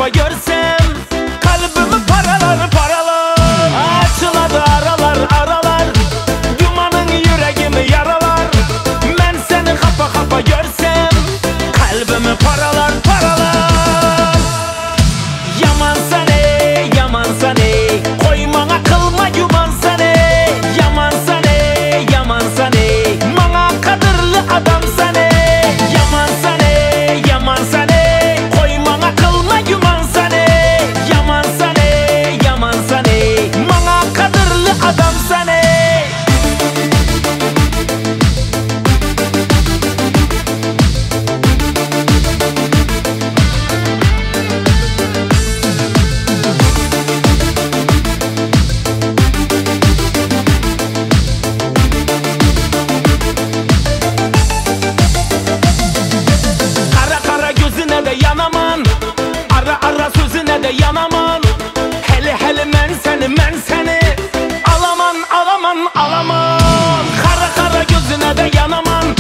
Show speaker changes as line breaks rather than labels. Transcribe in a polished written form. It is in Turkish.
kafa görsem kalbimi paralar paralar. Açıladı aralar aralar, dumanın yüreğimi yaralar. Ben seni kafa kafa görsem kalbimi paralar paralar. Yamansan ey, yamansan ey, koymana kılma yumansan ey. Yamansan ey, yamansan ey, bana kadırlı adamsan ey. Yamansan ey, yamansan ey, koymana kılma yumansan ey. Yamansan ey, yamansan ey, bana kadırlı adamsan ey. Yanaman, ara ara sözüne de yanaman. Hele hele men seni alaman alaman alaman. Kara kara gözüne de yanaman,